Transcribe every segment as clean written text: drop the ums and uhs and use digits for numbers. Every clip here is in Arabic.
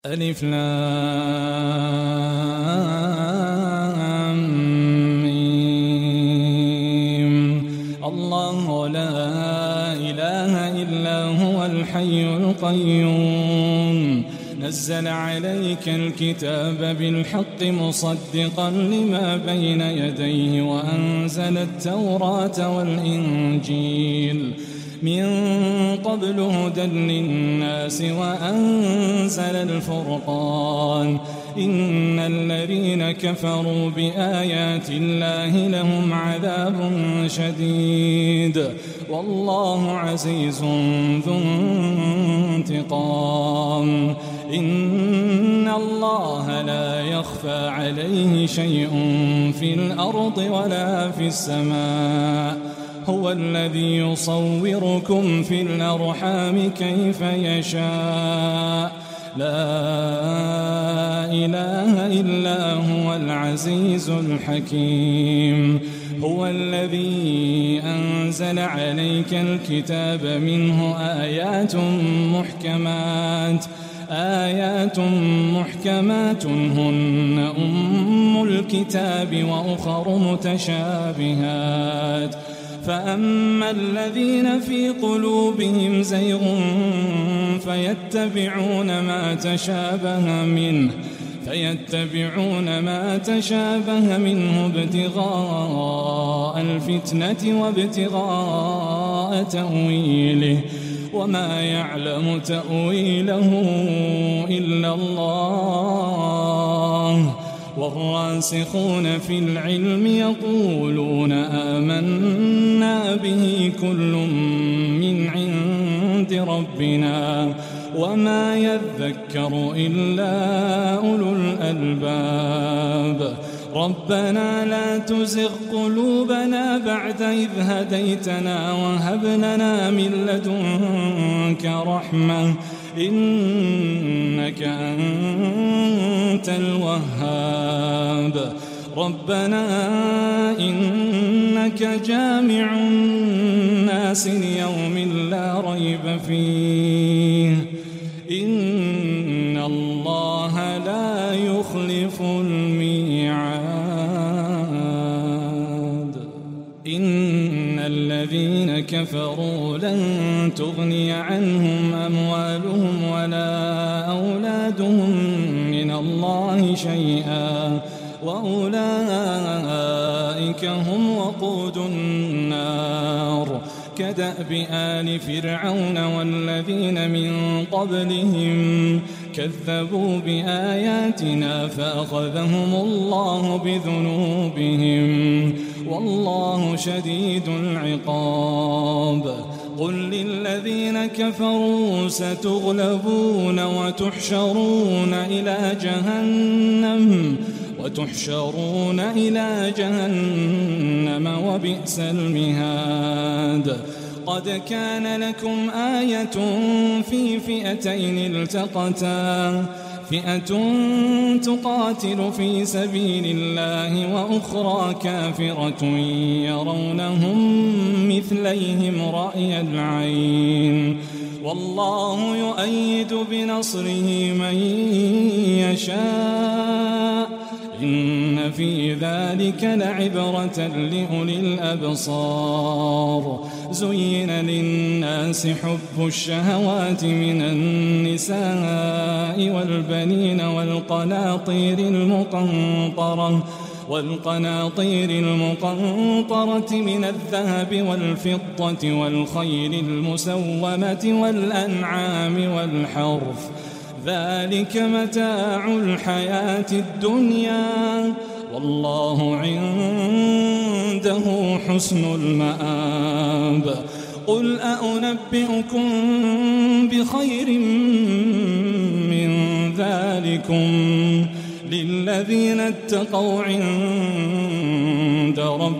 ألف لام ميم. الله لا إله إلا هو الحي القيوم نزل عليك الكتاب بالحق مصدقا لما بين يديه وأنزل التوراة والإنجيل من قبل هدى للناس وأنزل الفرقان إن الذين كفروا بآيات الله لهم عذاب شديد والله عزيز ذو انتقام إن الله لا يخفى عليه شيء في الأرض ولا في السماء هو الذي يصوركم في الأرحام كيف يشاء لا إله إلا هو العزيز الحكيم هو الذي أنزل عليك الكتاب منه آيات محكمات هن أم الكتاب وأخر متشابهات فأما الذين في قلوبهم زيغ فيتبعون ما تشابه منه ابتغاء الفتنة وابتغاء تأويله وما يعلم تأويله إلا الله والراسخون في العلم يقولون آمنا به كل من عند ربنا وما يذكر إلا أولو الألباب ربنا لا تزغ قلوبنا بعد إذ هديتنا وهب لنا من لدنك رحمة إنك أنت الوهاب ربنا إنك جامع الناس ليوم لا ريب فيه إن الله لا يخلف الميعاد إن الذين كفروا لن تغني عنهم أموالهم ولا أولادهم من الله شيئا وأولئك هم وقود النار كدأب آل فرعون والذين من قبلهم كذبوا بآياتنا فأخذهم الله بذنوبهم والله شديد العقاب قل للذين كفروا ستغلبون وتحشرون إلى جهنم وبئس المهاد قد كان لكم آية في فئتين التقتا فئة تقاتل في سبيل الله وأخرى كافرة يرونهم مثليهم رأي العين والله يؤيد بنصره من يشاء إن في ذلك لعبرة لأولي الأبصار زين للناس حب الشهوات من النساء والبنين والقناطير المقنطرة من الذهب والفضة والخيل المسومة والأنعام والحرث ذلك متاع الحياة الدنيا والله عنده حسن المآب قل أنبئكم بخير من ذلكم للذين اتقوا عند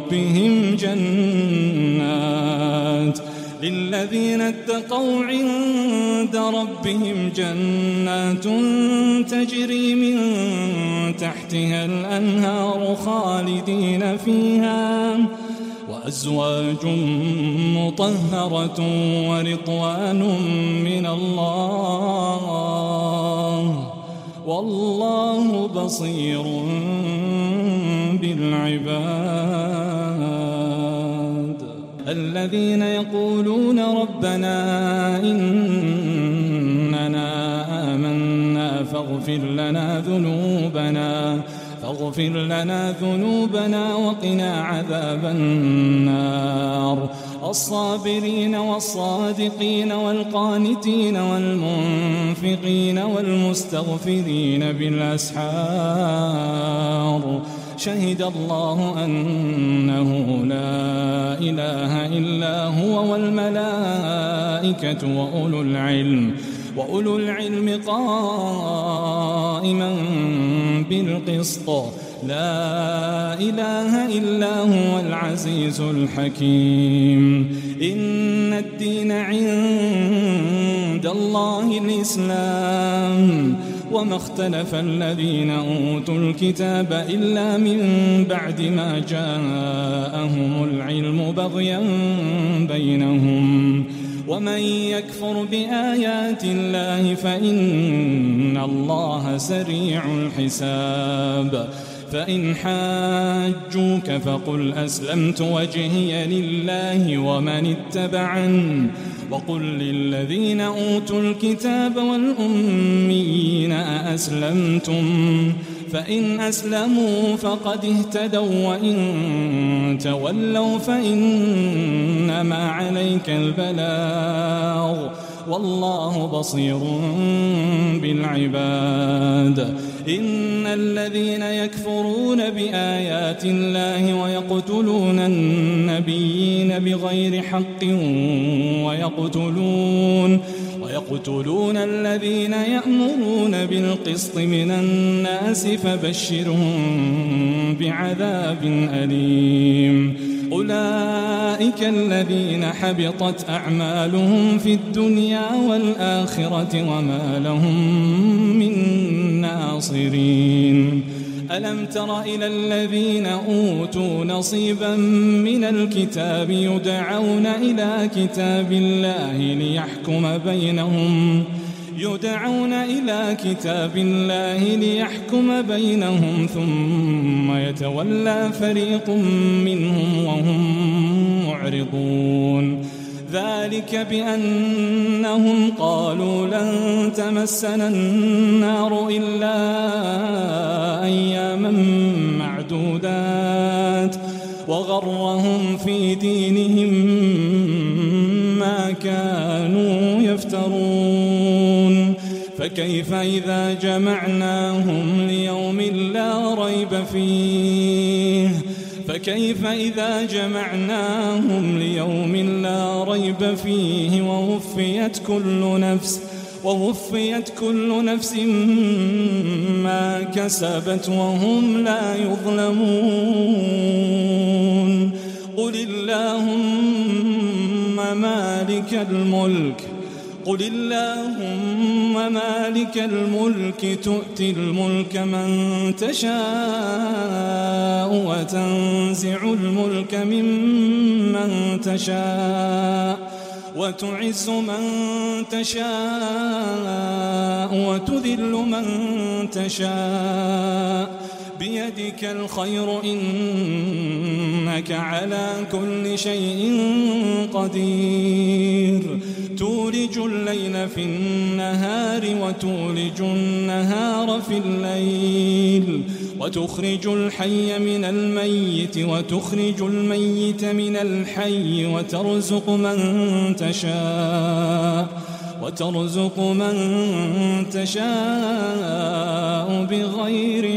ربهم جنات تجري من تحتها الأنهار خالدين فيها وأزواج مطهرة ورضوان من الله والله بصير بالعباد. الذين يقولون ربنا إننا آمنا فاغفر لنا ذنوبنا وقنا عذاب النار. الصابرين والصادقين والقانتين والمنفقين والمستغفرين بالأسحار. شهد الله أنه لا إله إلا هو والملائكة وأولو العلم قائما بالقسط. لا إله إلا هو العزيز الحكيم. إن الدين عند الله الإسلام وما اختلف الذين أوتوا الكتاب إلا من بعد ما جاءهم العلم بغيا بينهم. ومن يكفر بآيات الله فإن الله سريع الحساب. فإن حاجوك فقل أسلمت وجهي لله ومن اتبعني وقل للذين أوتوا الكتاب والأميين أأسلمتم فإن أسلموا فقد اهتدوا وإن تولوا فإنما عليك البلاغ والله بصير بالعباد. إن الذين يكفرون بآيات الله ويقتلون النبيين بغير حق ويقتلون الذين يأمرون بالقسط من الناس فبشرهم بعذاب أليم. أولئك الذين حبطت أعمالهم في الدنيا والآخرة وما لهم من ناصرين. ألم تر إلى الذين أوتوا نصيبا من الكتاب يدعون إلى كتاب الله ليحكم بينهم ثم يتولى فريق منهم وهم معرضون. ذلك بأنهم قالوا لن تمسنا النار إلا أياما معدودات وغرهم في دينهم ما كانوا يفترون. فكيف إذا جمعناهم ليوم لا ريب فيه ووفيت كل نفس ما كسبت وهم لا يظلمون. قل اللهم مالك الملك تؤتي الملك من تشاء وتنزع الملك ممن تشاء وتعز من تشاء وتذل من تشاء بيدك الخير إنك على كل شيء قدير. تولج الليل في النهار وتولج النهار في الليل وتخرج الحي من الميت وتخرج الميت من الحي وترزق من تشاء بغير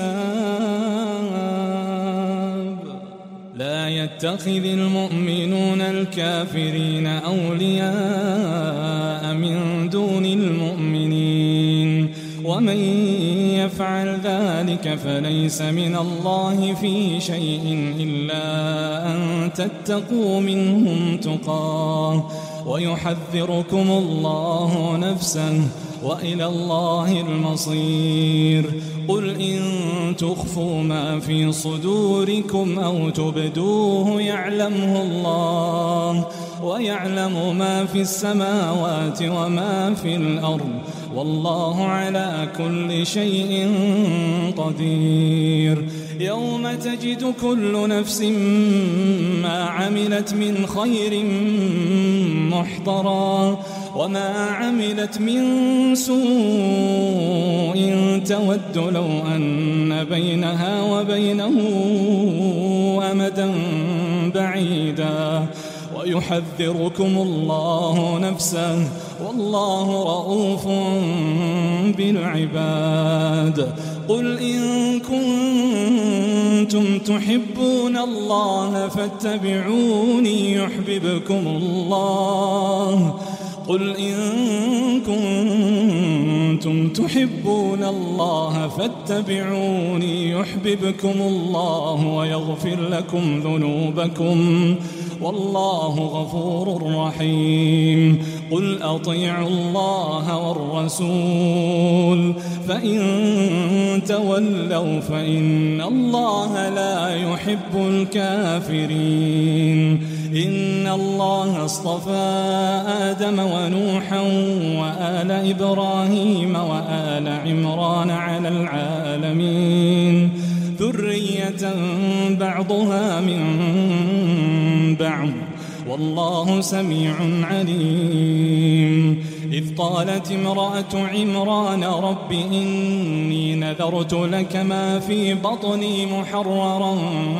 حساب. لا يتخذ المؤمنون الكافرين أولياء من دون المؤمنين ومن يفعل ذلك فليس من الله في شيء إلا أن تتقوا منهم تقاه ويحذركم الله نفسه وإلى الله المصير. قل إن تخفوا ما في صدوركم أو تبدوه يعلمه الله ويعلم ما في السماوات وما في الأرض والله على كل شيء قدير. يوم تجد كل نفس ما عملت من خير محضرا وما عملت من سوء تود لو أن بينها وبينه أمدا بعيدا ويحذركم الله نفسه والله رؤوف بالعباد. قل إن كنتم تحبون الله فاتبعوني يحببكم الله. قل إن كنتم تحبون الله فاتبعوني يحببكم الله ويغفر لكم ذنوبكم والله غفور رحيم. قل أطيعوا الله والرسول فإن تولوا فإن الله لا يحب الكافرين. إن الله اصطفى آدم ونوحا وآل إبراهيم وآل عمران على العالمين ذرية بعضها من بعض والله سميع عليم. إذ قالت امرأة عمران رب إني نذرت لك ما في بطني محررا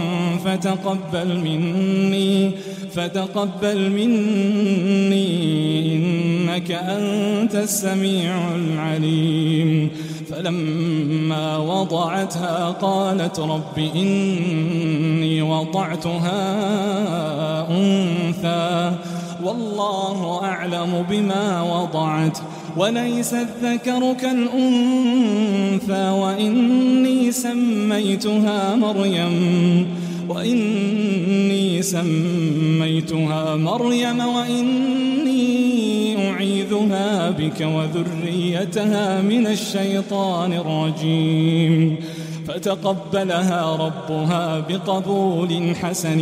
فتقبل مني إنك أنت السميع العليم. فلما وضعتها قالت رب إني وضعتها أنثى والله أعلم بما وضعت وليس الذكر كالأنثى وإني سميتها مريم وإني أعيذها بك وذريتها من الشيطان الرجيم. فتقبلها ربها بقبول حسن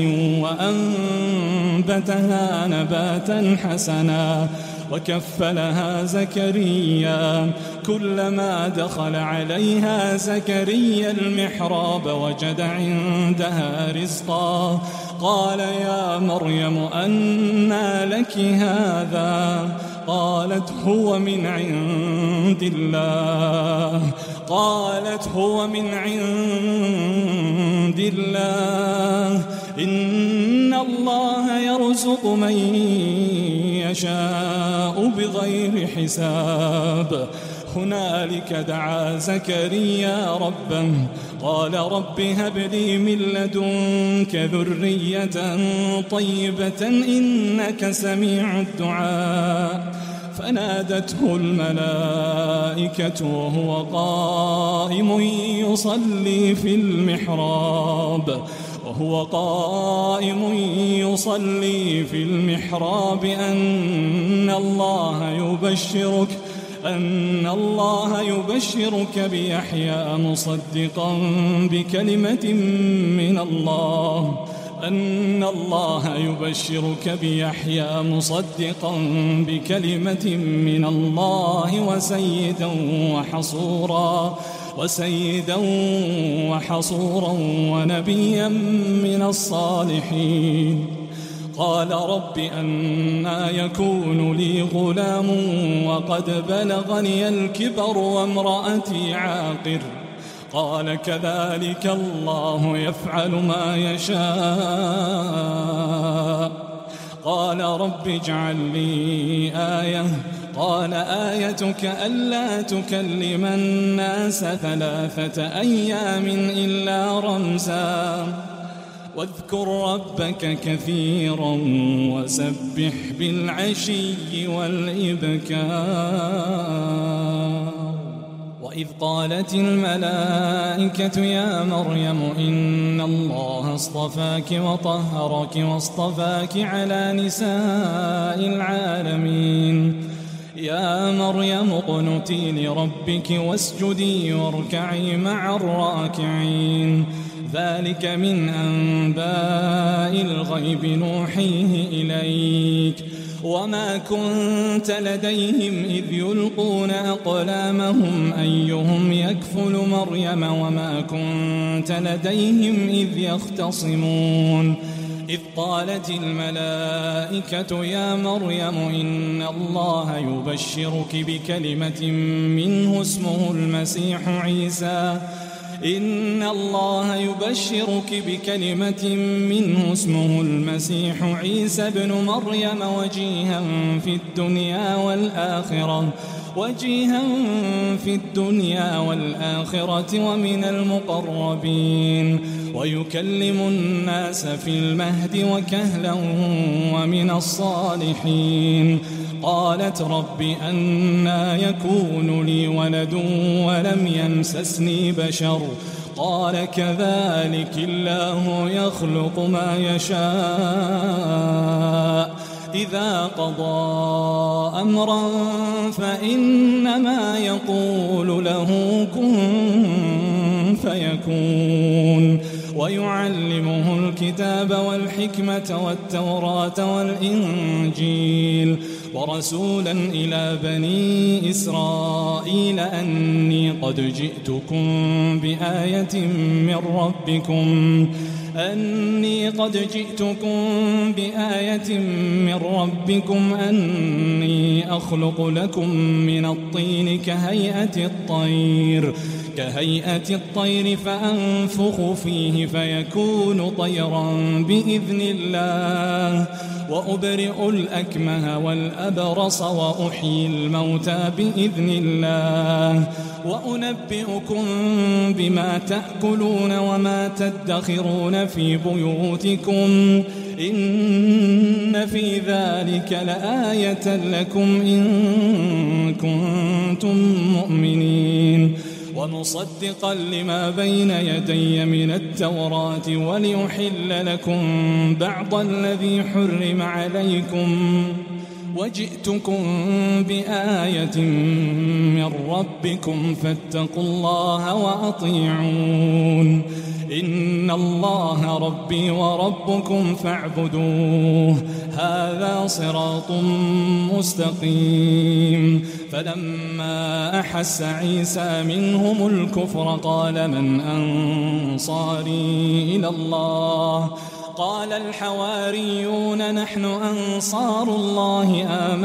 وأنبتها نباتا حسنا وكفلها زكريا. كلما دخل عليها زكريا المحراب وجد عندها رزقا قال يا مريم أنى لك هذا؟ قالت هو من عند الله إن الله يرزق من يشاء بغير حساب. هنالك دعا زكريا ربه قال رب هب لي من لدنك ذرية طيبة إنك سميع الدعاء. فنادته الملائكة وهو قائم يصلي في المحراب أن الله يبشرك بيحيى مصدقا بكلمة من الله وسيدا وحصورا ونبيا من الصالحين. قال رب أنى يكون لي غلام وقد بلغني الكبر وامرأتي عاقر؟ قال كذلك الله يفعل ما يشاء. قال رب اجعل لي آية. قال آيتك ألا تكلم الناس 3 أيام إلا رمزا واذكر ربك كثيرا وسبح بالعشي والإبكار. وإذ قالت الملائكة يا مريم إن الله اصطفاك وطهرك واصطفاك على نساء العالمين. يا مريم اقنتي لربك واسجدي واركعي مع الراكعين. ذلك من أنباء الغيب نوحيه إليك وما كنت لديهم إذ يلقون أقلامهم أيهم يكفل مريم وما كنت لديهم إذ يختصمون إذ قالت الملائكة يا مريم إن الله يبشرك بكلمة منه اسمه المسيح عيسى ابن مريم وجيها في الدنيا والآخرة ومن المقربين ويكلم الناس في المهد وكهلا ومن الصالحين قالت رب أنى يكون لي ولد ولم يمسسني بشر قال كذلك الله يخلق ما يشاء إذا قضى أمرا فإنما يقول له كن فيكون ويعلمه الكتاب والحكمة والتوراة والإنجيل ورسولا إلى بني إسرائيل أني قد جئتكم بآية من ربكم أني أخلق لكم من الطين كهيئة الطير فأنفخ فيه فيكون طيرا بإذن الله وأبرئ الأكمه والأبرص وأحيي الموتى بإذن الله وأنبئكم بما تأكلون وما تدخرون في بيوتكم إن في ذلك لآية لكم إن كنتم مؤمنين ومصدقا لما بين يدي من التوراة وليحل لكم بعض الذي حرم عليكم وجئتكم بآية من ربكم فاتقوا الله وأطيعون إن الله ربي وربكم فاعبدوه هذا صراط مستقيم فلما أحس عيسى منهم الكفر قال من أنصاري إلى الله قال الحواريون نحن أنصار الله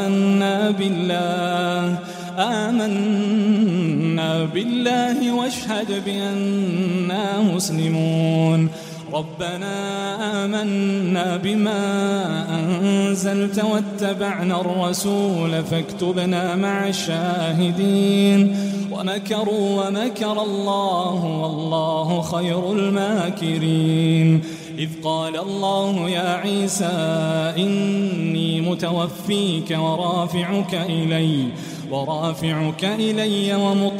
آمنا بالله واشهد بأننا مسلمون ربنا آمنا بما أنزلت واتبعنا الرسول فاكتبنا مع الشاهدين ومكروا ومكر الله والله خير الماكرين إذ قال الله يا عيسى إني متوفيك ورافعك إلي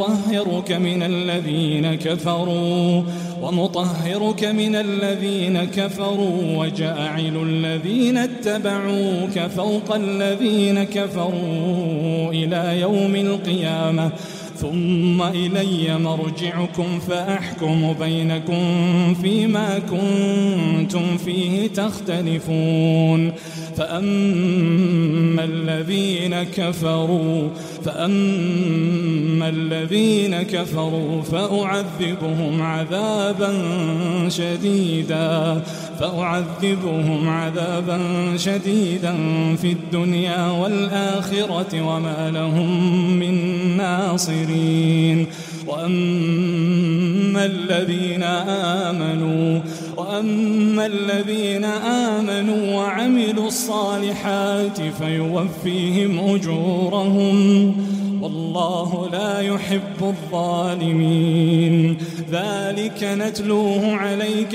ومطهرك من الذين كفروا وجاعل الذين اتبعوك فوق الذين كفروا إلى يوم القيامة ثم إلي مرجعكم فأحكم بينكم فيما كنتم فيه تختلفون فأما الذين كفروا فأعذبهم عذابا شديدا في الدنيا والآخرة وما لهم من ناصرين وأما الذين آمنوا وعملوا الصالحات فيوفيهم أجورهم والله لا يحب الظالمين ذلك نتلوه عليك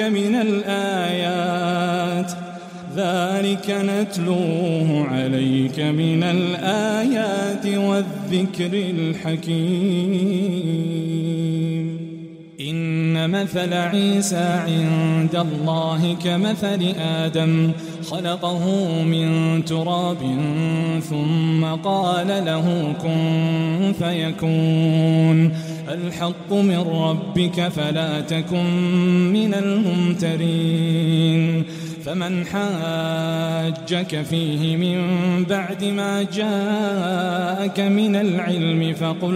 من الآيات والذكر الحكيم إن مثل عيسى عند الله كمثل آدم خلقه من تراب ثم قال له كن فيكون الحق من ربك فلا تكن من الممترين فمن حاجك فيه من بعد ما جاءك من العلم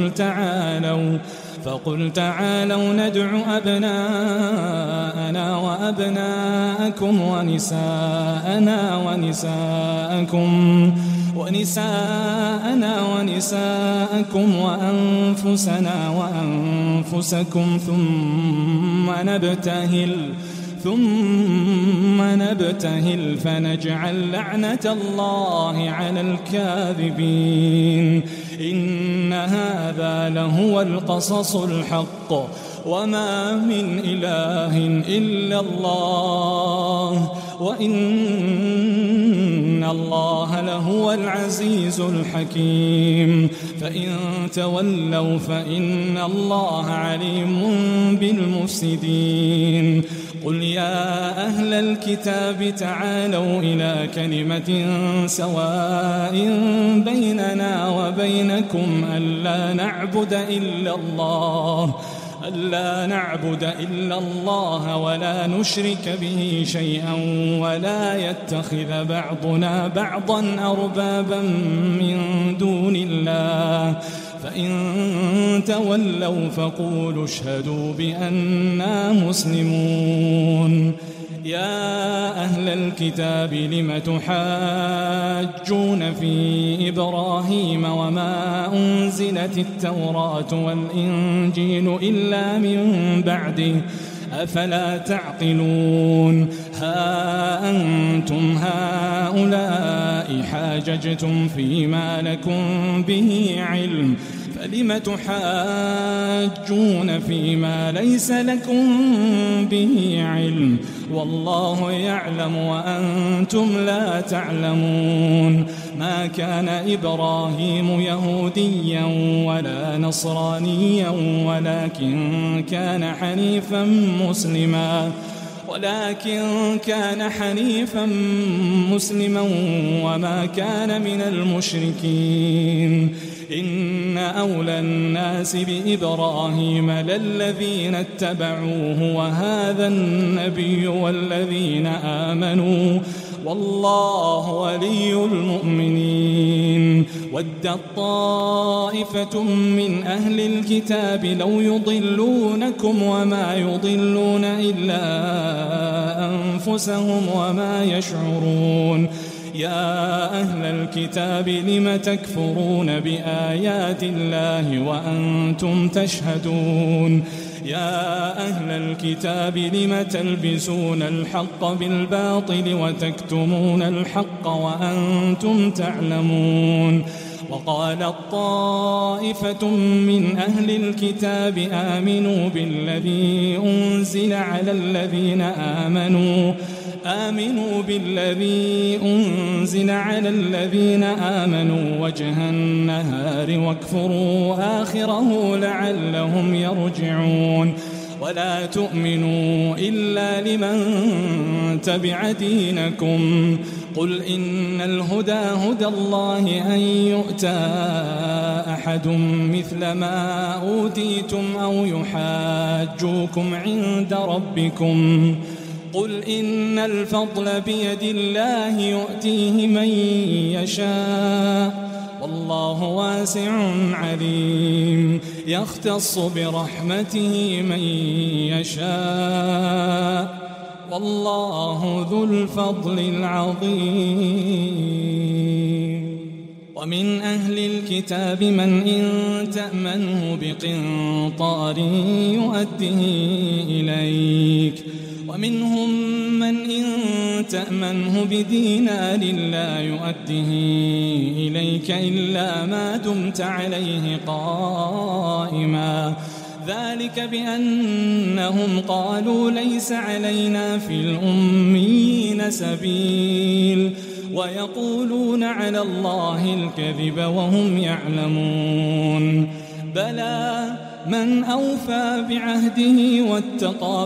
فقل تعالوا ندع أبناءنا وأبناءكم ونساءكم وأنفسنا وأنفسكم ثم نبتهل فنجعل لعنة الله على الكاذبين إن هذا لهو القصص الحق وما من إله إلا الله وإن الله لهو العزيز الحكيم فإن تولوا فإن الله عليم بالمفسدين قل يا أهل الكتاب تعالوا إلى كلمة سواء بيننا وبينكم ألا نعبد إلا الله ولا نشرك به شيئا ولا يتخذ بعضنا بعضا أربابا من دون الله فإن تولوا فقولوا اشهدوا بأننا مسلمون يا أهل الكتاب لم تحاجون في إبراهيم وما أنزلت التوراة والإنجيل إلا من بعده أفلا تعقلون ها أنتم هؤلاء حاججتم فيما لكم به علم فلم تحاجون فيما ليس لكم به علم والله يعلم وأنتم لا تعلمون ما كان إبراهيم يهوديا ولا نصرانيا ولكن كان حنيفا مسلما وما كان من المشركين إن أولى الناس بإبراهيم للذين اتبعوه وهذا النبي والذين آمنوا والله ولي المؤمنين ودت طائفة من أهل الكتاب لو يضلونكم وما يضلون إلا أنفسهم وما يشعرون يا أهل الكتاب لم تكفرون بآيات الله وأنتم تشهدون يا أهل الكتاب لم تلبسون الحق بالباطل وتكتمون الحق وأنتم تعلمون وقالت طائفة من أهل الكتاب آمنوا بالذي أنزل على الذين آمنوا وجه النهار واكفروا آخره لعلهم يرجعون ولا تؤمنوا إلا لمن تبع دينكم قل إن الهدى هدى الله أن يؤتى أحد مثل ما أوتيتم أو يحاجوكم عند ربكم قل إن الفضل بيد الله يؤتيه من يشاء والله واسع عليم يختص برحمته من يشاء والله ذو الفضل العظيم ومن أهل الكتاب من إن تأمنه بقنطار يؤده إليك ومنهم من إن تأمنه بدينار لا يؤده إليك إلا ما دمت عليه قائما ذلك بأنهم قالوا ليس علينا في الأميين سبيل ويقولون على الله الكذب وهم يعلمون بلى من أوفى بعهده واتقى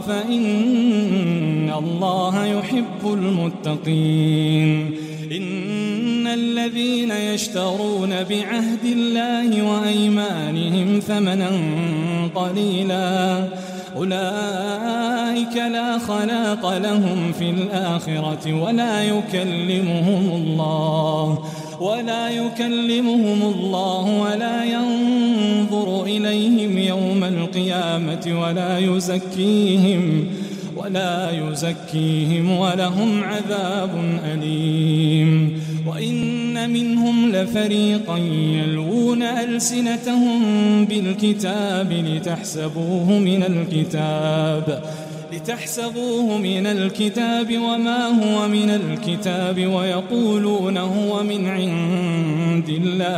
فإن الله يحب المتقين إن الذين يشترون بعهد الله وأيمانهم ثمنا قليلا أولئك لا خلاق لهم في الآخرة ولا يكلمهم الله ولا ينظر إليهم يوم القيامة ولا يزكيهم ولهم عذاب أليم وإن منهم لفريقا يلوون ألسنتهم بالكتاب لتحسبوه من الكتاب وما هو من الكتاب ويقولون هو من عند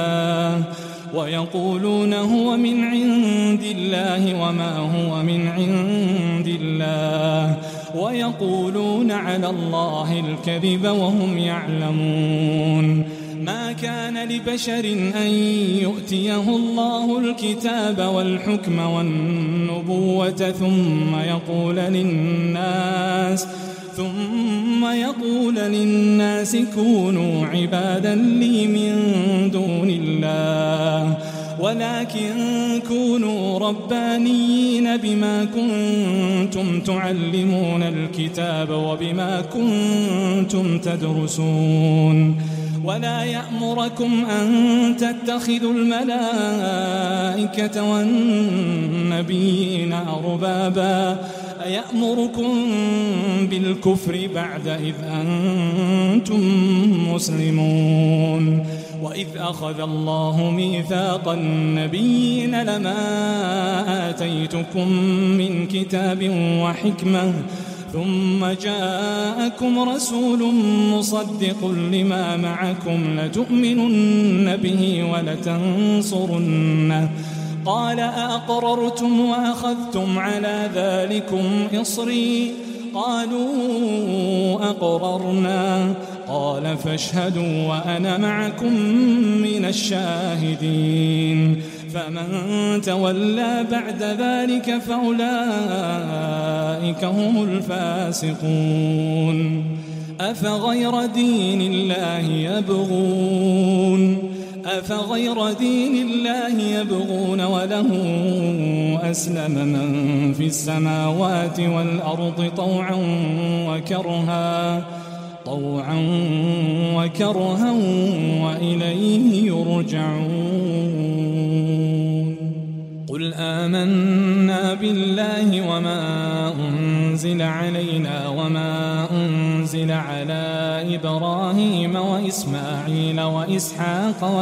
الله وما هو من عند الله ويقولون على الله الكذب وهم يعلمون ما كان لبشر أن يؤتيه الله الكتاب والحكم والنبوة ثم يقول للناس كونوا عبادا لي من دون الله ولكن كونوا ربانيين بما كنتم تعلمون الكتاب وبما كنتم تدرسون ولا يأمركم أن تتخذوا الملائكة والنبيين أربابا أيأمركم بالكفر بعد إذ أنتم مسلمون وإذ أخذ الله ميثاق النبيين لما آتيتكم من كتاب وحكمة ثم جاءكم رسول مصدق لما معكم لتؤمنن به ولتنصرنه قال أأقررتم وأخذتم على ذلكم إصري قالوا أقررنا قال فاشهدوا وأنا معكم من الشاهدين فمن تولى بعد ذلك فأولئك هم الفاسقون أفغير دين الله يبغون وله أسلم من في السماوات والأرض طوعا وكرها وإليه يرجعون قل آمنا بالله وما أنزل علينا وما أنزل على إبراهيم وإسماعيل وإسحاق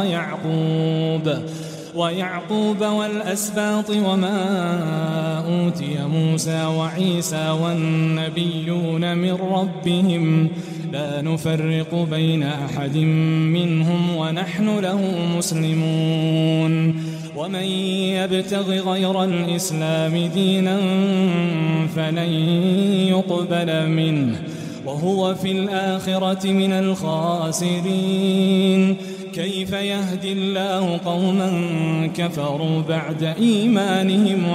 ويعقوب والأسباط وما أوتي موسى وعيسى والنبيون من ربهم لا نفرق بين أحد منهم ونحن له مسلمون ومن يبتغ غير الإسلام دينا فلن يقبل منه وهو في الآخرة من الخاسرين كيف يهدي الله قوما كفروا بعد إيمانهم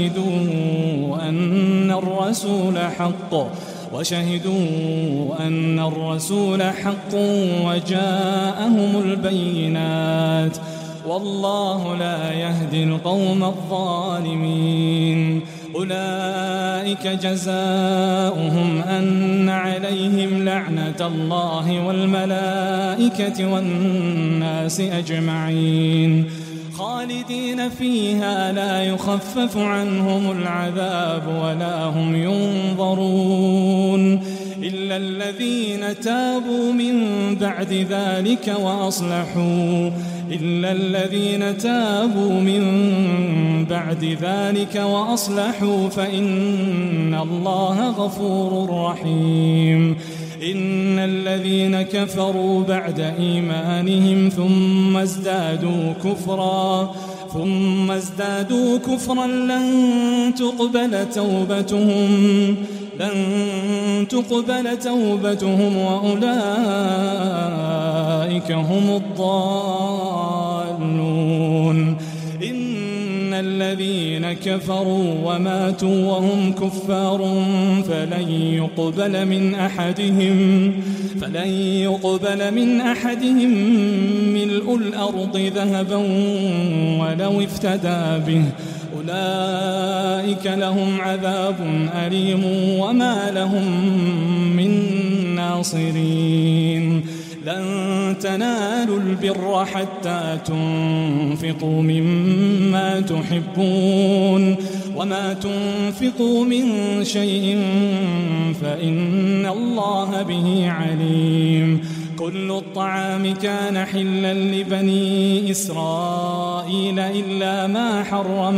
وشهدوا أن الرسول حق وجاءهم البينات والله لا يهدي القوم الظالمين أولئك جزاؤهم أن عليهم لعنة الله والملائكة والناس أجمعين خالدين فيها لا يخفف عنهم العذاب ولا هم ينظرون إلا الذين تابوا من بعد ذلك وأصلحوا فإن الله غفور رحيم إن الذين كفروا بعد إيمانهم ثم ازدادوا كفرا لن تقبل توبتهم وأولئك هم الضالون إن الذين كفروا وماتوا وهم كفار فلن يقبل من أحدهم ملء الأرض ذهبا ولو افتدى به أولئك لهم عذاب أليم وما لهم من ناصرين لن تنالوا البر حتى تنفقوا مما تحبون وما تنفقوا من شيء فإن الله به عليم كل الطعام كان حلا لبني إسرائيل إلا ما حرم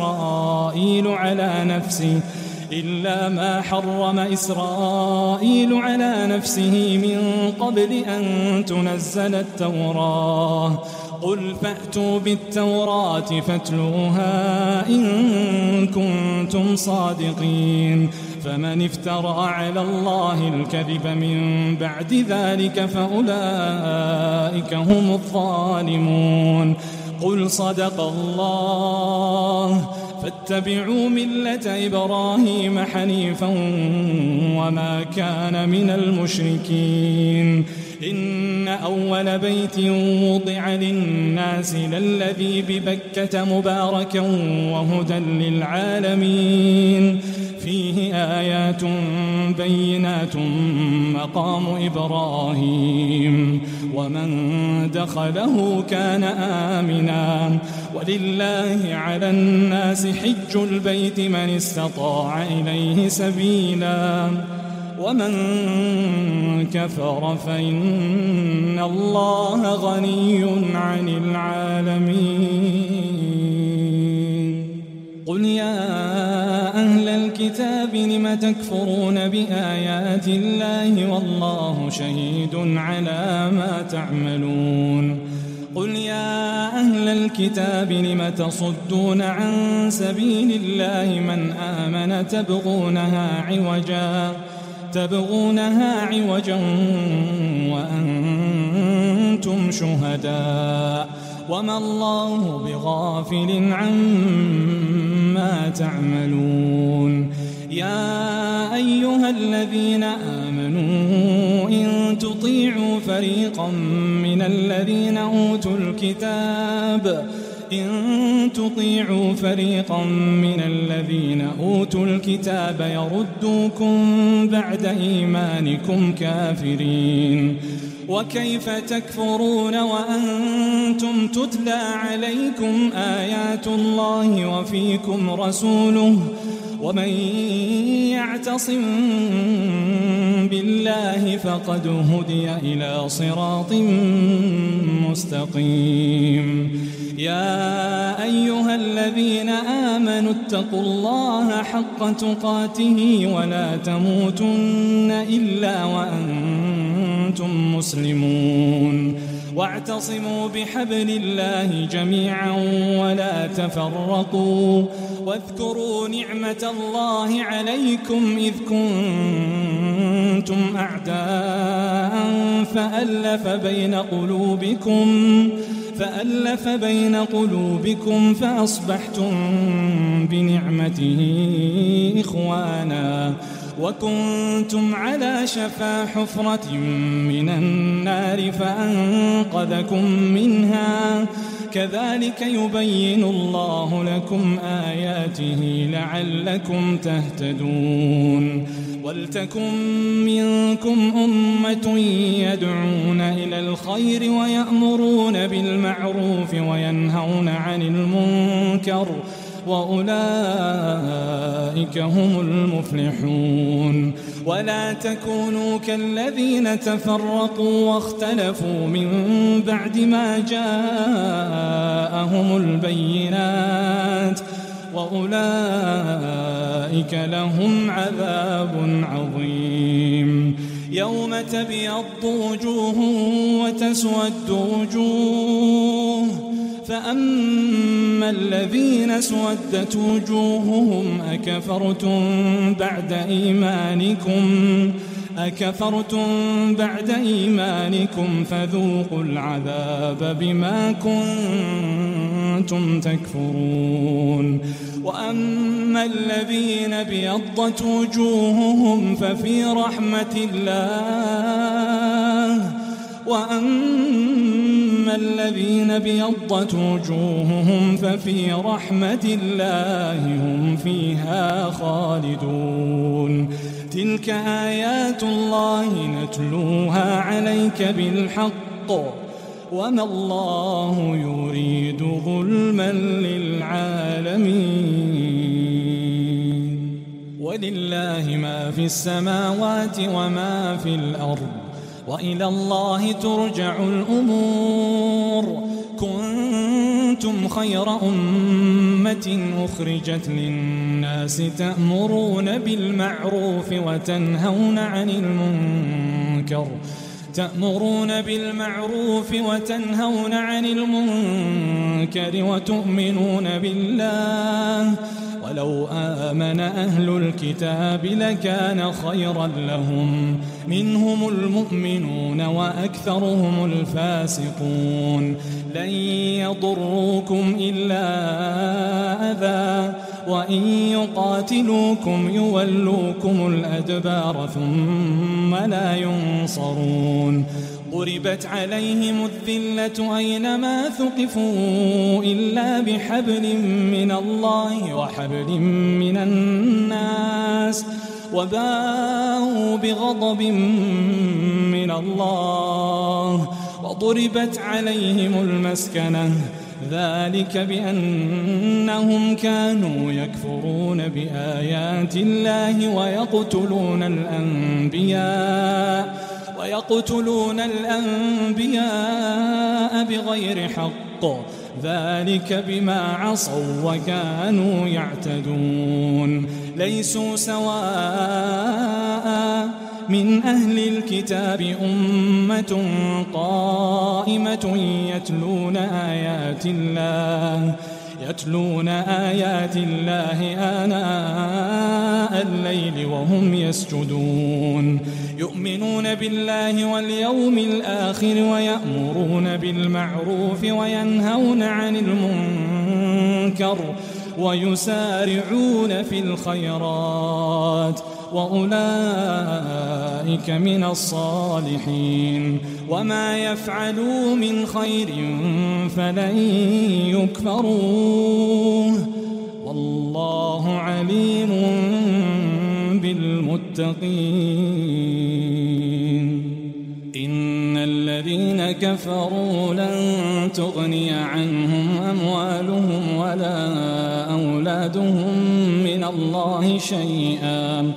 إسرائيل على نفسه من قبل أن تنزل التوراة قل فأتوا بالتوراة فاتلوها إن كنتم صادقين فمن افترى على الله الكذب من بعد ذلك فأولئك هم الظالمون قل صدق الله فاتبعوا ملة إبراهيم حنيفا وما كان من المشركين إن أول بيت وضع للناس للذي ببكة مباركا وهدى للعالمين فيه آيات بينات مقام إبراهيم ومن دخله كان آمنا ولله على الناس حج البيت من استطاع إليه سبيلا ومن كفر فإن الله غني عن العالمين قل يا أهل الكتاب لم تكفرون بآيات الله والله شهيد على ما تعملون قل يا أهل الكتاب لم تصدون عن سبيل الله من آمن تبغونها عوجا وأنتم شهداء وما الله بغافل عما تعملون يا أيها الذين آمنوا إن تطيعوا فريقا من الذين أوتوا الكتاب يردوكم بعد إيمانكم كافرين وكيف تكفرون وأنتم تتلى عليكم آيات الله وفيكم رسوله ومن يعتصم بالله فقد هدي إلى صراط مستقيم يا أيها الذين آمنوا اتقوا الله حق تقاته ولا تموتن إلا وأنتم مسلمون واعتصموا بحبل الله جميعا ولا تفرقوا واذكروا نعمة الله عليكم إذ كنتم أعداء فألف بين قلوبكم فأصبحتم بنعمته إخوانا وكنتم على شفا حفرة من النار فأنقذكم منها كذلك يبين الله لكم آياته لعلكم تهتدون ولتكن منكم أمة يدعون إلى الخير ويأمرون بالمعروف وينهون عن المنكر وأولئك هم المفلحون ولا تكونوا كالذين تفرقوا واختلفوا من بعد ما جاءهم البينات وأولئك لهم عذاب عظيم يوم تبيض وجوه وتسود وجوه فأما الذين اسودت وجوههم أكفرتم بعد إيمانكم فذوقوا العذاب بما كنتم كنتم تكفرون وأما الذين ابيضت وجوههم ففي رحمة الله وأما الذين ابيضت وجوههم ففي رحمة الله هم فيها خالدون تلك آيات الله نتلوها عليك بالحق وما الله يريد ظلما للعالمين ولله ما في السماوات وما في الأرض وإلى الله ترجع الأمور كنتم خير أمة أخرجت للناس تأمرون بالمعروف وتنهون عن المنكر وتؤمنون بالله ولو آمن أهل الكتاب لكان خيرا لهم منهم المؤمنون وأكثرهم الفاسقون لن يضروكم إلا أذى وإن يقاتلوكم يولوكم الأدبار ثم لا ينصرون ضربت عليهم الذلة أينما ثقفوا إلا بحبل من الله وحبل من الناس وباءوا بغضب من الله وضربت عليهم المسكنة ذلك بأنهم كانوا يكفرون بآيات الله ويقتلون الأنبياء بغير حق ذلك بما عصوا وكانوا يعتدون ليسوا سواء من أهل الكتاب أمة قائمة يتلون آيات الله آناء الليل وهم يسجدون يؤمنون بالله واليوم الآخر ويأمرون بالمعروف وينهون عن المنكر ويسارعون في الخيرات وأولئك من الصالحين وما يفعلوا من خير فلن يكفروه والله عليم بالمتقين إن الذين كفروا لن تغني عنهم أموالهم ولا أولادهم من الله شيئا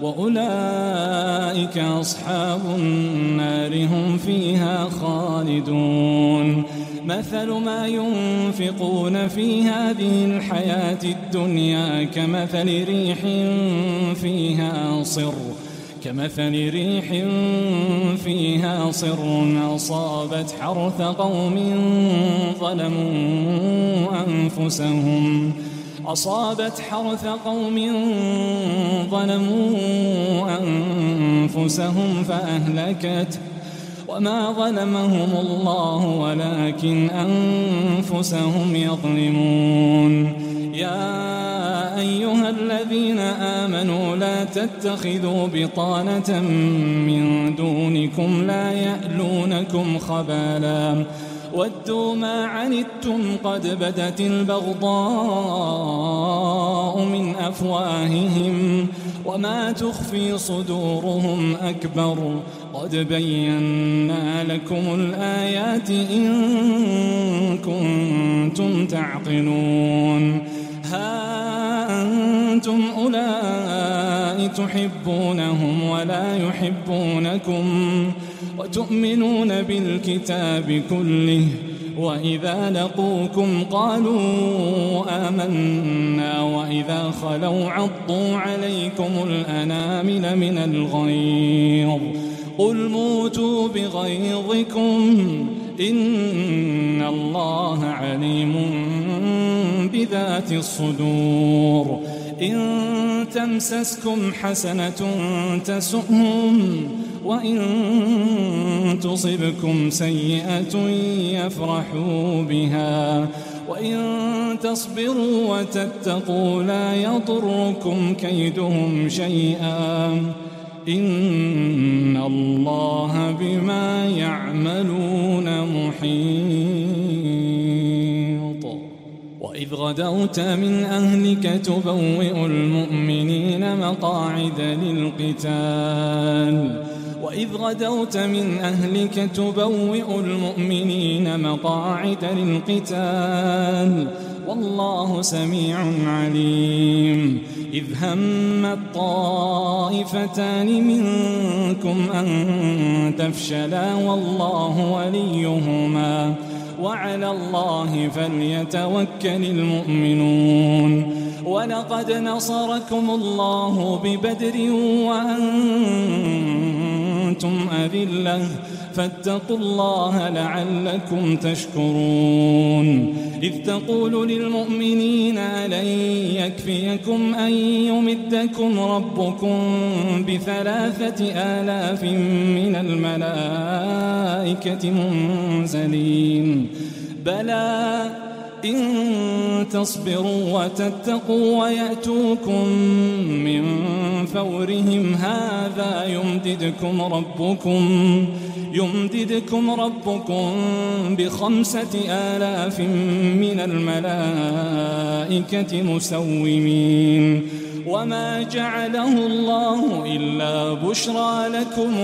وأولئك أصحاب النار هم فيها خالدون مثل ما ينفقون في هذه الحياة الدنيا كمثل ريح فيها صر أصابت حرث قوم ظلموا أنفسهم فأهلكت وما ظلمهم الله ولكن أنفسهم يظلمون يا أيها الذين آمنوا لا تتخذوا بطانة من دونكم لا يألونكم خبالا ودوا ما عنتم قد بدت البغضاء من أفواههم وما تخفي صدورهم أكبر قد بينا لكم الآيات إن كنتم تعقلون ها أنتم أولئك تحبونهم ولا يحبونكم وتؤمنون بالكتاب كله وإذا لقوكم قالوا آمنا وإذا خلوا عضوا عليكم الأنامل من الغيظ قل موتوا بغيظكم إن الله عليم بذات الصدور إن تمسسكم حسنة تسؤهم وإن تصبكم سيئة يفرحوا بها وإن تصبروا وتتقوا لا يضركم كيدهم شيئا إن الله بما يعملون محيط. وإذ غدوت من أهلك تبوئ المؤمنين مقاعد للقتال وإذ غدوت من أهلك تبوئ المؤمنين مقاعد للقتال والله سميع عليم. إذ هم الطائفتان منكم أن تفشلا والله وليهما وعلى الله فليتوكل المؤمنون. ولقد نصركم الله ببدر وأنتم أذلة فاتقوا الله لعلكم تشكرون. إذ تقول للمؤمنين ألن يكفيكم أن يمدكم ربكم ب3,000 من الملائكة منزلين بلى إن تصبروا وتتقوا ويأتوكم من فورهم هذا يمددكم ربكم ب5,000 من الملائكة مسومين. وما جعله الله إلا بشرى لكم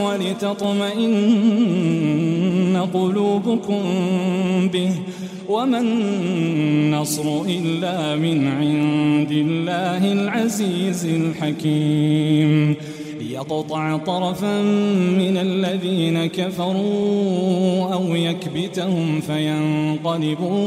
ولتطمئن قلوبكم به وما النصر إلا من عند الله العزيز الحكيم. ليقطع طرفا من الذين كفروا أو يكبتهم فينقلبوا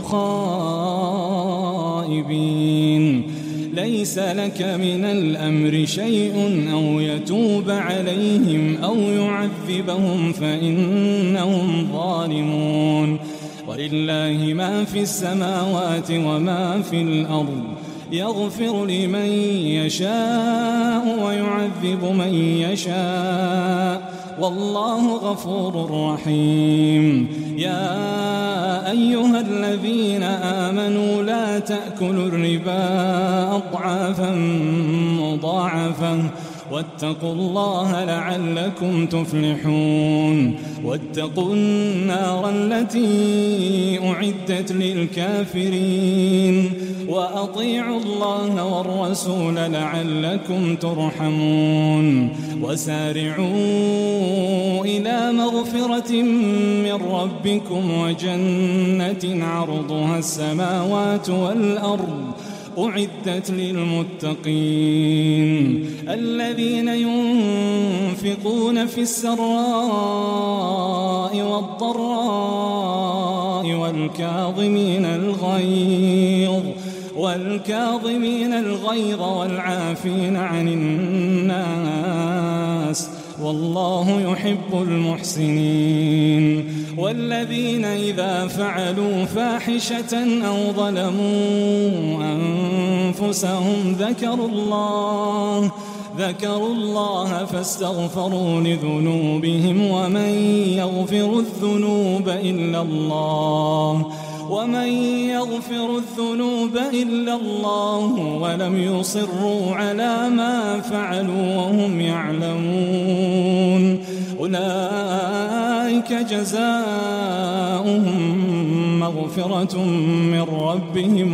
خائبين. ليس لك من الأمر شيء أو يتوب عليهم أو يعذبهم فإنهم ظالمون. ولله ما في السماوات وما في الأرض يغفر لمن يشاء ويعذب من يشاء والله غفور رحيم. يا أيها الذين آمنوا لا تأكلوا الربا أضعافا مضاعفة واتقوا الله لعلكم تفلحون. واتقوا النار التي أعدت للكافرين وأطيعوا الله والرسول لعلكم ترحمون. وسارعوا إلى مغفرة من ربكم وجنة عرضها السماوات والأرض أعدت للمتقين الذين ينفقون في السراء والضراء والكاظمين الغيظ والعافين عن الناس والله يحب المحسنين. والذين إذا فعلوا فاحشة أو ظلموا أنفسهم ذكروا الله فاستغفروا لذنوبهم ومن يغفر الذنوب إلا الله ولم يصروا على ما فعلوا وهم يعلمون أولئك جزاؤهم مغفرة من ربهم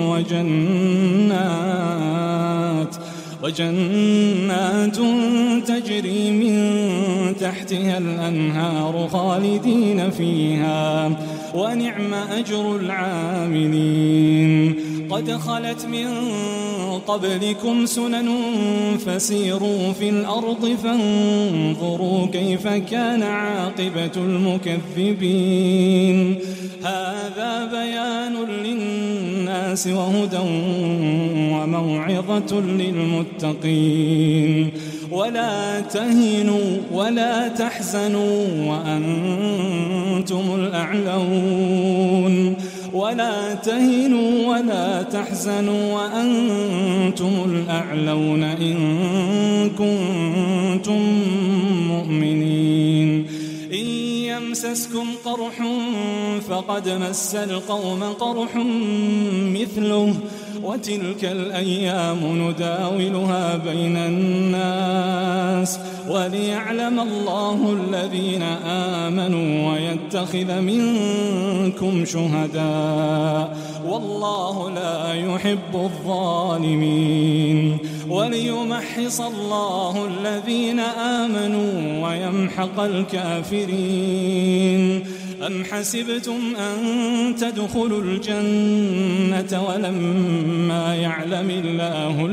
وجنات تجري من تحتها الأنهار خالدين فيها ونعم أجر العاملين. قد خلت من قبلكم سنن فسيروا في الأرض فانظروا كيف كان عاقبة المكذبين. هذا بيان للناس وهدى وموعظة للمتقين. ولا تهنوا ولا تحزنوا وأنتم الأعلون ولا تهنوا ولا تحزنوا وأنتم الأعلون إن كنتم مؤمنين. إن يمسسكم قرح فقد مس القوم قرح مثله وتلك الأيام نداولها بين الناس وليعلم الله الذين آمنوا ويتخذ منكم شهداء والله لا يحب الظالمين وليمحص الله الذين آمنوا ويمحق الكافرين أم حسبتم أن تدخلوا الجنة ولما يعلم الله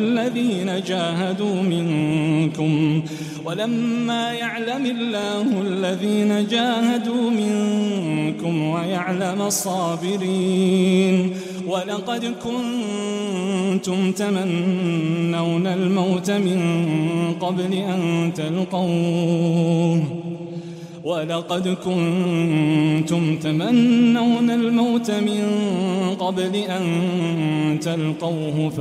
الذين جاهدوا منكم ويعلم الصابرين ولقد كنتم تمنون الموت من قبل أن تلقوه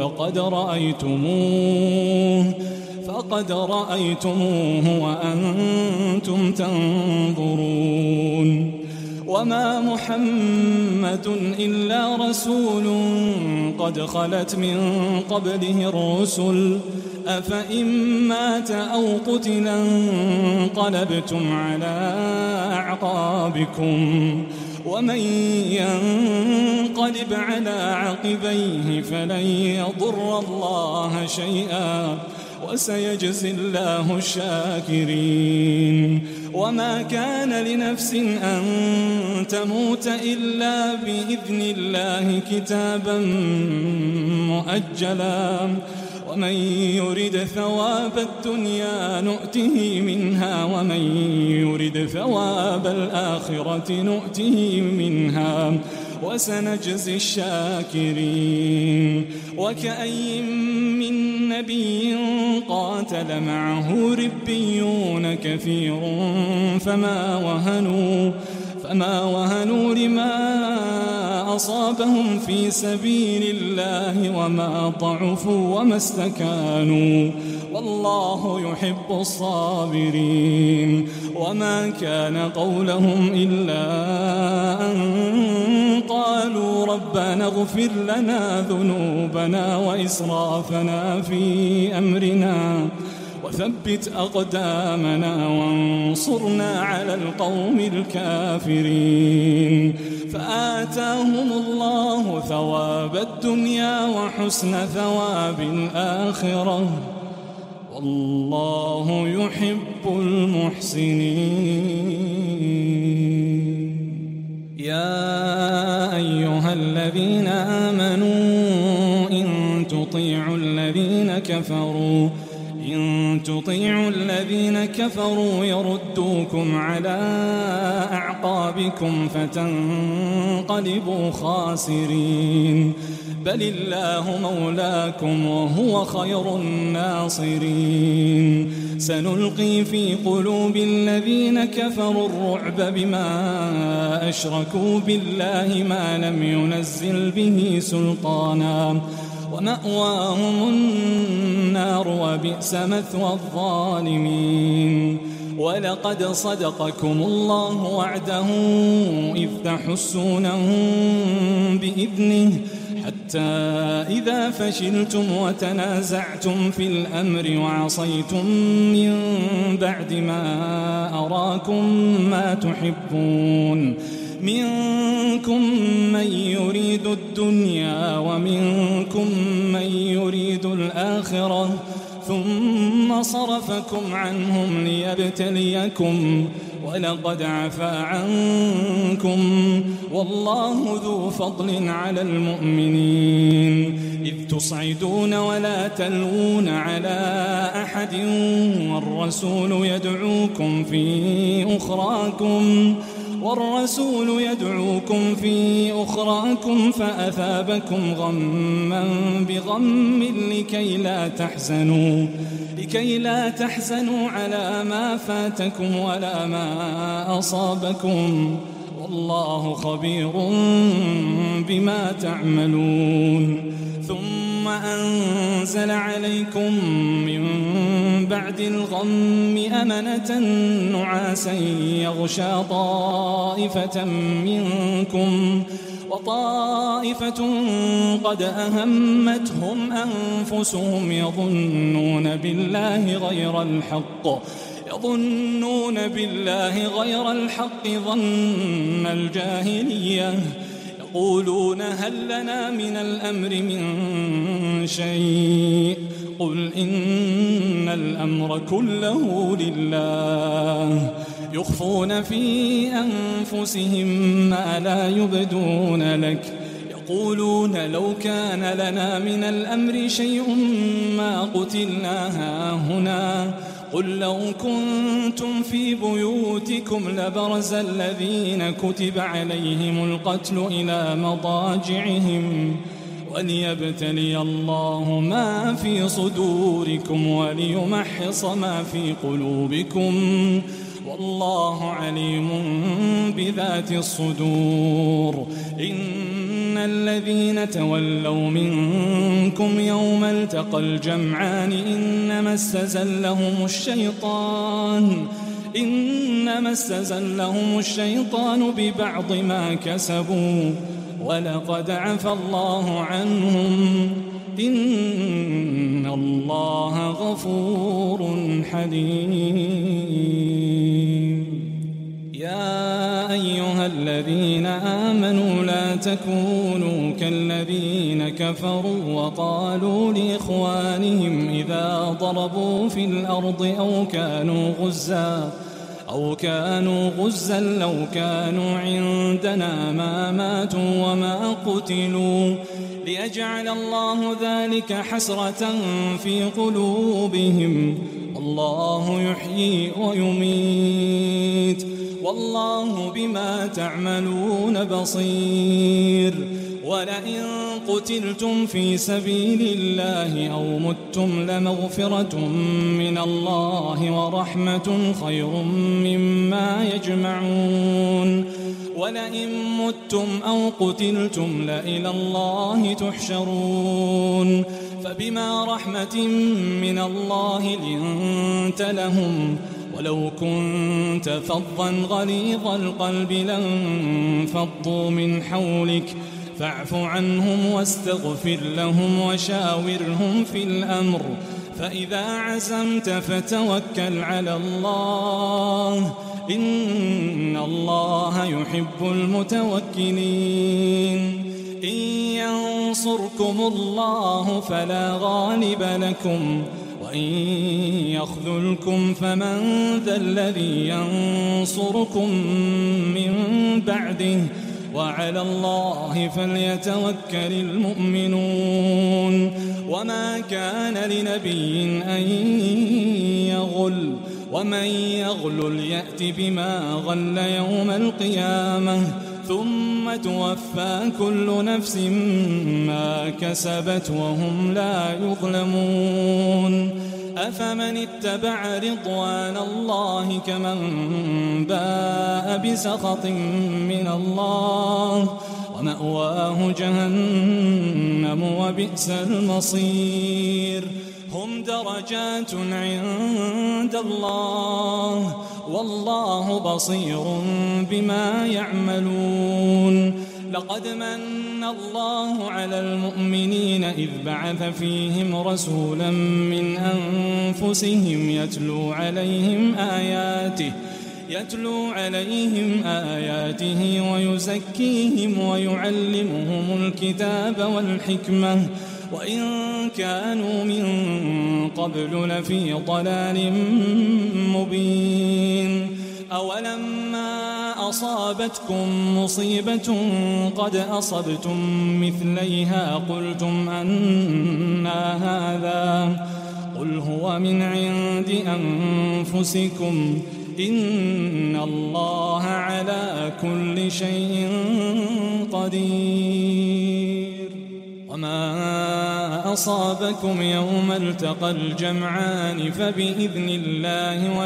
فقد رأيتموه وأنتم تنظرون وما محمد إلا رسول قد خلت من قبله الرسل أفإن مات أو قتل انقلبتم على أعقابكم ومن ينقلب على عقبيه فلن يضر الله شيئا وسيجزي الله الشاكرين وما كان لنفس أن تموت إلا بإذن الله كتابا مؤجلا ومن يرد ثواب الدنيا نؤته منها ومن يرد ثواب الآخرة نؤته منها وسنجزي الشاكرين وكأي من نبي قاتل معه ربيون كثير فما وهنوا لما أصابهم في سبيل الله وما ضعفوا وما استكانوا والله يحب الصابرين وما كان قولهم إلا أن قالوا ربنا اغفر لنا ذنوبنا وإسرافنا في أمرنا وثبت أقدامنا وانصرنا على القوم الكافرين فآتاهم الله ثواب الدنيا وحسن ثواب الآخرة والله يحب المحسنين يا أيها الذين آمنوا إن تطيعوا الذين كفروا يردوكم على أعقابكم فتنقلبوا خاسرين بل الله مولاكم وهو خير الناصرين سنلقي في قلوب الذين كفروا الرعب بما أشركوا بالله ما لم ينزل به سلطانا ومأواهم النار وبئس مثوى الظالمين ولقد صدقكم الله وعده إذ تحسونهم بإذنه حتى إذا فشلتم وتنازعتم في الأمر وعصيتم من بعد ما أراكم ما تحبون منكم من يريد الدنيا ومنكم من يريد الآخرة ثم صرفكم عنهم ليبتليكم ولقد عفا عنكم والله ذو فضل على المؤمنين إذ تصعدون ولا تلوون على أحد والرسول يدعوكم في أخراكم فأثابكم غما بغم لكي لا تحزنوا على ما فاتكم ولا ما أصابكم والله خبير بما تعملون ثم أنزل عليكم من بعد الغم أمنة نعاسا يغشى طائفة منكم وطائفة قد أهمتهم أنفسهم يظنون بالله غير الحق ظن الجاهلية يقولون هل لنا من الأمر من شيء قل إن الأمر كله لله يخفون في أنفسهم ما لا يبدون لك يقولون لو كان لنا من الأمر شيء ما قتلنا هاهنا قل لو كنتم في بيوتكم لبرز الذين كتب عليهم القتل إلى مضاجعهم وليبتلي الله ما في صدوركم وليمحص ما في قلوبكم والله عليم بذات الصدور إن الذين تولوا منكم يوم التقى الجمعان إنما استزلهم الشيطان ببعض ما كسبوا ولقد عفى الله عنهم إن الله غفور حليم يا أيها الذين آمنوا لا تكونوا كالذين كفروا وقالوا لإخوانهم إذا ضربوا في الأرض أو كانوا غزا لو كانوا عندنا ما ماتوا وما قتلوا ليجعل الله ذلك حسرة في قلوبهم والله يحيي ويميت والله بما تعملون بصير ولئن قتلتم في سبيل الله أو متم لمغفرة من الله ورحمة خير مما يجمعون ولئن متم أو قتلتم لإلى الله تحشرون فبما رحمة من الله لنت لهم ولو كنت فظا غليظ القلب لانفضوا من حولك فاعف عنهم واستغفر لهم وشاورهم في الأمر فإذا عزمت فتوكل على الله إن الله يحب المتوكلين إن ينصركم الله فلا غالب لكم وإن يخذلكم فمن ذا الذي ينصركم من بعده وعلى الله فليتوكل المؤمنون وما كان لنبي أن يغل ومن يغلل يأت بما غل يوم القيامة ثم توفى كل نفس ما كسبت وهم لا يظلمون أفمن اتبع رضوان الله كمن باء بسخط من الله ومأواه جهنم وبئس المصير هم درجات عند الله والله بصير بما يعملون لقد من الله على المؤمنين إذ بعث فيهم رسولا من أنفسهم يتلو عليهم آياته ويزكيهم ويعلمهم الكتاب والحكمة وإن كانوا من قبل لفي ضلال مبين أولما أصابتكم مصيبة قد أصبتم مثليها قلتم أنى هذا قل هو من عند أنفسكم إن الله على كل شيء قدير وما أصابكم يوم التقى الجمعان فبإذن الله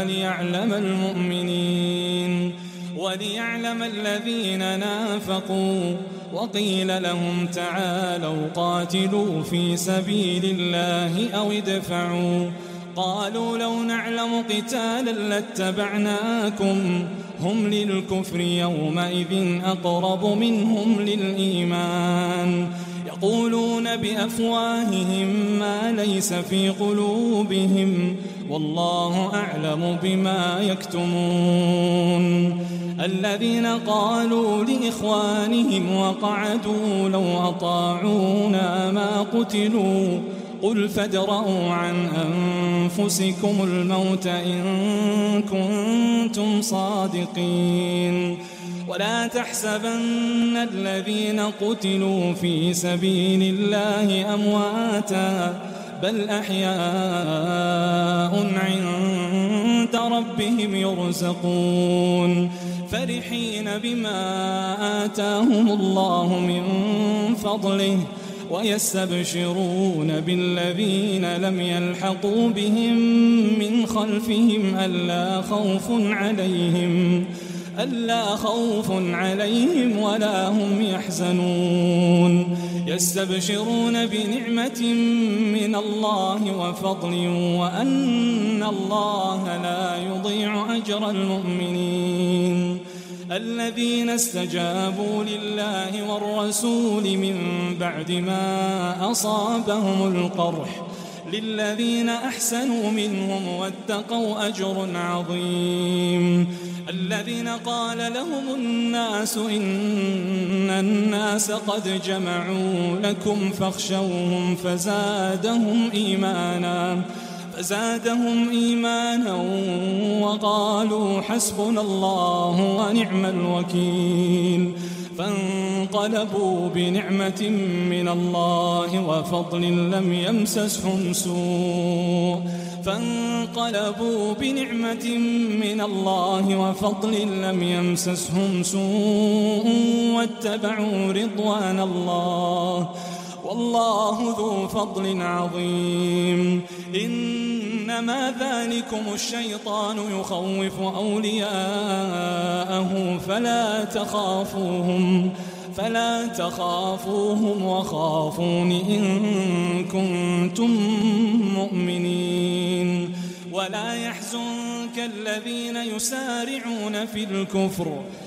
وليعلم الذين نافقوا وقيل لهم تعالوا قاتلوا في سبيل الله أو ادفعوا قالوا لو نعلم قتالا لاتبعناكم هم للكفر يومئذ أقرب منهم للإيمان يقولون بأفواههم ما ليس في قلوبهم والله أعلم بما يكتمون الذين قالوا لإخوانهم وقعدوا لو أطاعونا ما قتلوا قل فادرءوا عن أنفسكم الموت إن كنتم صادقين ولا تحسبن الذين قتلوا في سبيل الله أمواتا بل أحياء عند ربهم يرزقون فرحين بما آتاهم الله من فضله ويستبشرون بالذين لم يلحقوا بهم من خلفهم ألا خوف عليهم ولا هم يحزنون يستبشرون بنعمة من الله وفضل وأن الله لا يضيع أجر المؤمنين الذين استجابوا لله والرسول من بعد ما أصابهم القرح للذين أحسنوا منهم واتقوا أجر عظيم الذين قال لهم الناس إن الناس قد جمعوا لكم فاخشوهم فزادهم إيمانا وقالوا حسبنا الله ونعم الوكيل فانقلبوا بنعمة من الله وفضل لم يمسسهم سوء واتبعوا رضوان الله والله ذو فضل عظيم إنما ذلكم الشيطان يخوف أولياءه فلا تخافوهم وخافون إن كنتم مؤمنين ولا يحزنك الذين يسارعون في الكفر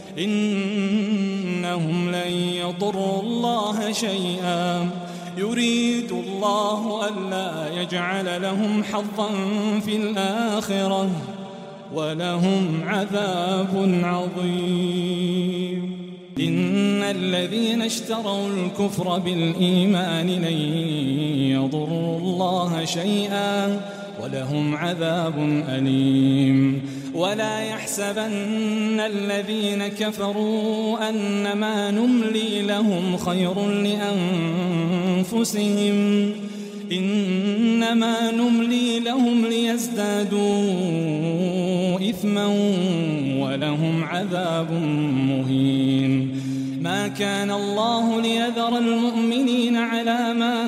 إنهم لن يضروا الله شيئا يريد الله ألا يجعل لهم حظا في الآخرة ولهم عذاب عظيم إن الذين اشتروا الكفر بالإيمان لن يضروا الله شيئا ولهم عذاب أليم ولا يحسبن الذين كفروا أنما نملي لهم خير لأنفسهم إنما نملي لهم ليزدادوا إثما ولهم عذاب مهين ما كان الله ليذر المؤمنين على ما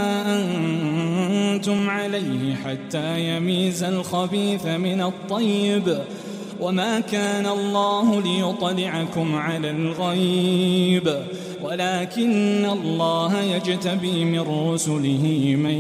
أنتم عليه حتى يميز الخبيث من الطيب وما كان الله ليطلعكم على الغيب ولكن الله يجتبي من رسله من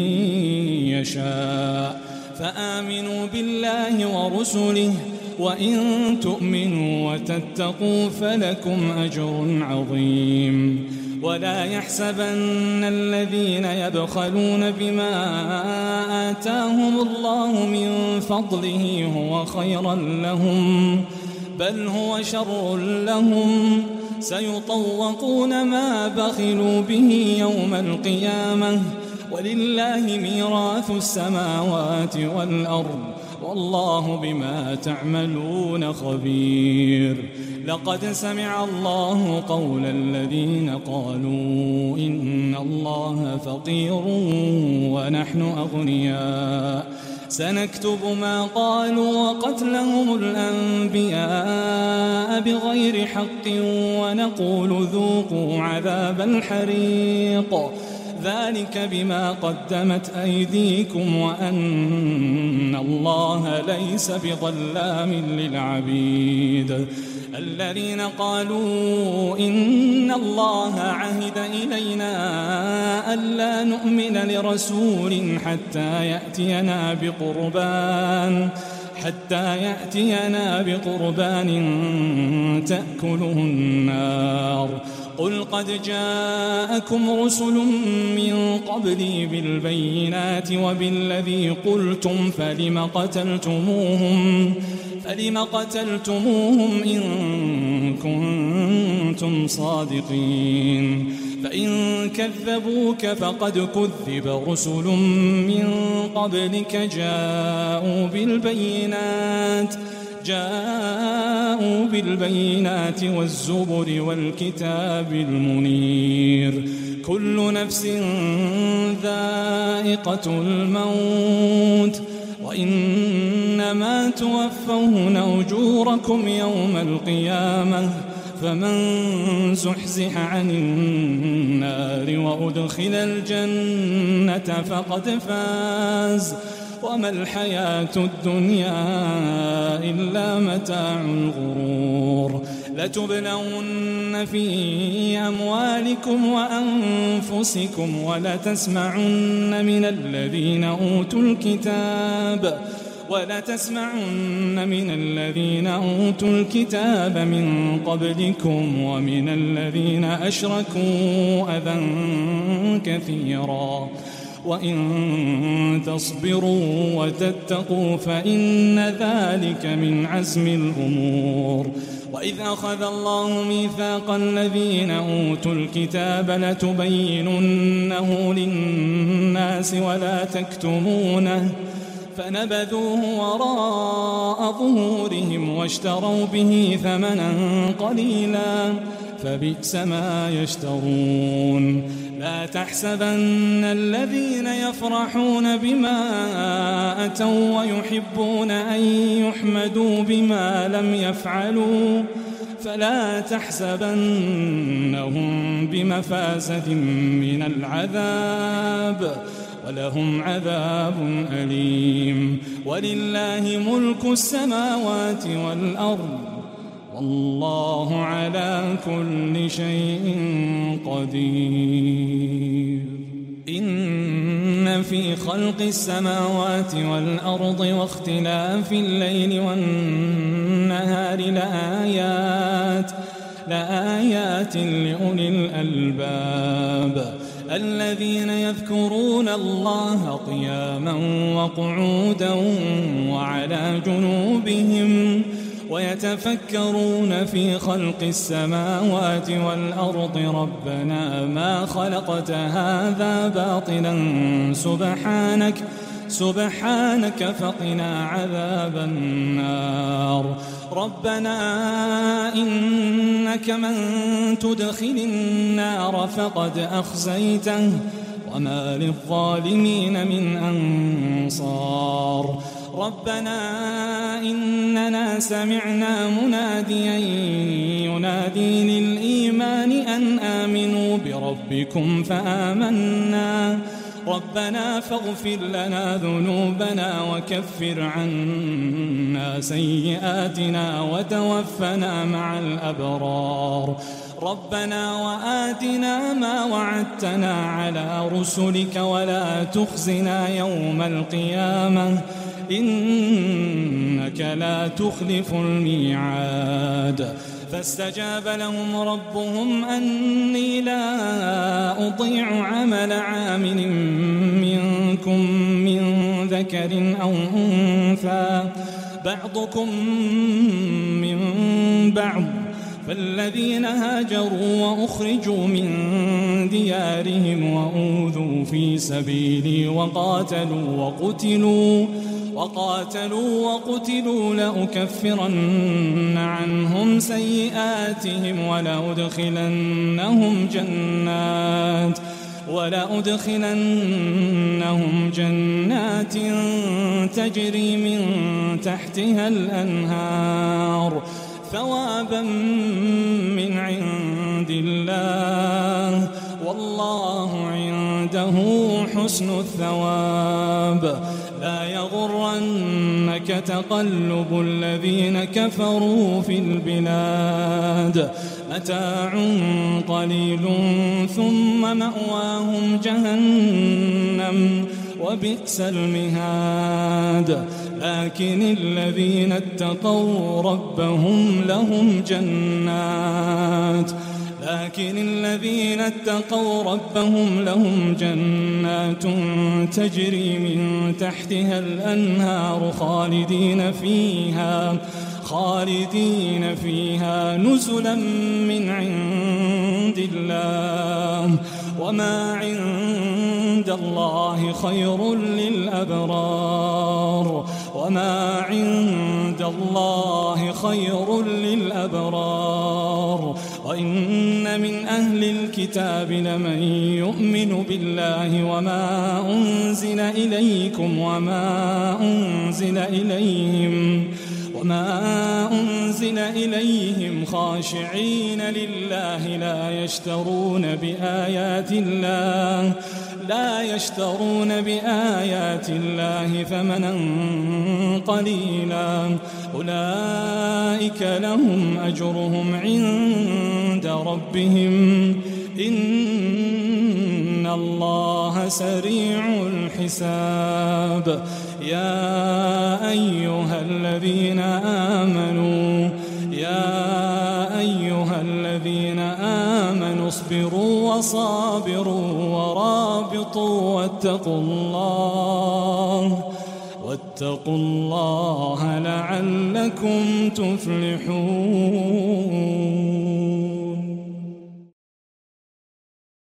يشاء فآمنوا بالله ورسله وإن تؤمنوا وتتقوا فلكم أجر عظيم ولا يحسبن الذين يبخلون بما آتاهم الله من فضله هو خيرا لهم بل هو شر لهم سيطوقون ما بخلوا به يوم القيامة ولله ميراث السماوات والأرض والله بما تعملون خبير لقد سمع الله قول الذين قالوا إن الله فقير ونحن أغنياء سنكتب ما قالوا وقتلهم الأنبياء بغير حق ونقول ذوقوا عذاب الحريق ذلك بما قدمت أيديكم وأن الله ليس بظلام للعبيد الذين قالوا إن الله عهد إلينا ألا نؤمن لرسول حتى يأتينا بقربان تأكله النار قل قد جاءكم رسل من قبلي بالبينات وبالذي قلتم فلم قتلتموهم إن كنتم صادقين فإن كذبوك فقد كذب رسل من قبلك جاءوا بالبينات والزبر والكتاب المنير كل نفس ذائقة الموت وإنما توفون أجوركم يوم القيامة فمن زحزح عن النار وأدخل الجنة فقد فاز وما الحياة الدنيا إلا متاع الغرور لتبلون في أموالكم وأنفسكم ولتسمعن من الذين أوتوا الكتاب من قبلكم ومن الذين أشركوا أذى كثيرا وإن تصبروا وتتقوا فإن ذلك من عزم الأمور وإذ أخذ الله ميثاق الذين أوتوا الكتاب لتبيننه للناس ولا تكتمونه فنبذوه وراء ظهورهم واشتروا به ثمنا قليلا فبئس ما يشترون لا تحسبن الذين يفرحون بما أتوا ويحبون أن يحمدوا بما لم يفعلوا فلا تحسبنهم بمفازة من العذاب ولهم عذاب أليم ولله ملك السماوات والأرض والله على كل شيء قدير إن في خلق السماوات والأرض واختلاف الليل والنهار لآيات لأولي الألباب الذين يذكرون الله قياما وقعودا وعلى جنوبهم ويتفكرون في خلق السماوات والأرض ربنا ما خلقت هذا باطلا سبحانك فقنا عذاب النار ربنا إنك من تدخل النار فقد أخزيته وما للظالمين من أنصار ربنا إننا سمعنا مناديا ينادي للإيمان أن آمنوا بربكم فآمنا ربنا فاغفر لنا ذنوبنا وكفر عنا سيئاتنا وتوفنا مع الأبرار ربنا وآتنا ما وعدتنا على رسلك ولا تخزنا يوم القيامة إنك لا تخلف الميعاد فاستجاب لهم ربهم أني لا أضيع عمل عامل منكم من ذكر أو أنثى بعضكم من بعض فالذين هاجروا وأخرجوا من ديارهم وأوذوا في سبيلي وقاتلوا وقتلوا لأكفرن عنهم سيئاتهم ولأدخلنهم جنات تجري من تحتها الأنهار ثوابا من عند الله والله عنده حسن الثواب لا يغرنك تقلب الذين كفروا في البلاد متاع قليل ثم مأواهم جهنم وبئس المهاد لكن الذين اتقوا ربهم لهم جنات تجري من تحتها الأنهار خالدين فيها نزلا من عند الله وما عند الله خير للأبرار وإن من أهل الكتاب لمن يؤمن بالله وما أنزل إليكم وما أنزل إليهم خاشعين لله لا يشترون بآيات الله ثمنا قليلا أولئك لهم أجرهم عند ربهم إن الله سريع الحساب يا أيها الذين آمنوا اصبروا وصابروا ورابطوا واتقوا الله لعلكم تفلحون.